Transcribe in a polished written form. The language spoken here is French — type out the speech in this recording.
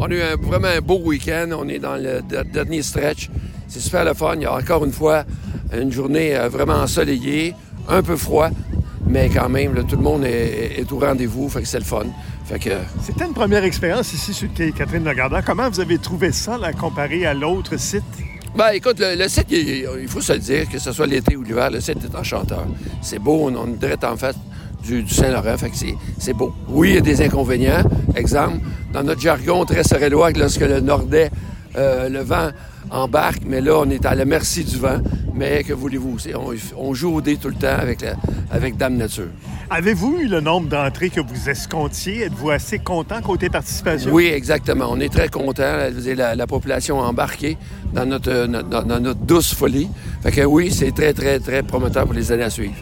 On a eu vraiment un beau week-end. On est dans le dernier stretch. C'est super le fun. Il y a encore une fois une journée vraiment ensoleillée, un peu froid, mais quand même, là, tout le monde est au rendez-vous. Fait que c'est le fun. Fait que... C'était une première expérience ici sur le quai Catherine-Lagardère. Comment vous avez trouvé ça, là, comparé à l'autre site? Ben, écoute, le site, il faut se le dire, que ce soit l'été ou l'hiver, le site est enchanteur. C'est beau, on est direct en face du Saint-Laurent, fait que c'est beau. Oui, il y a des inconvénients. Exemple, dans notre jargon très sorellois, lorsque le nordais, le vent embarque, mais là, on est à la merci du vent. Mais que voulez-vous, on joue au dé tout le temps avec Dame Nature. Avez-vous eu le nombre d'entrées que vous escomptiez? Êtes-vous assez content côté participation? Oui, exactement. On est très content. La population a embarqué dans notre douce folie. Fait que oui, c'est très, très, très prometteur pour les années à suivre.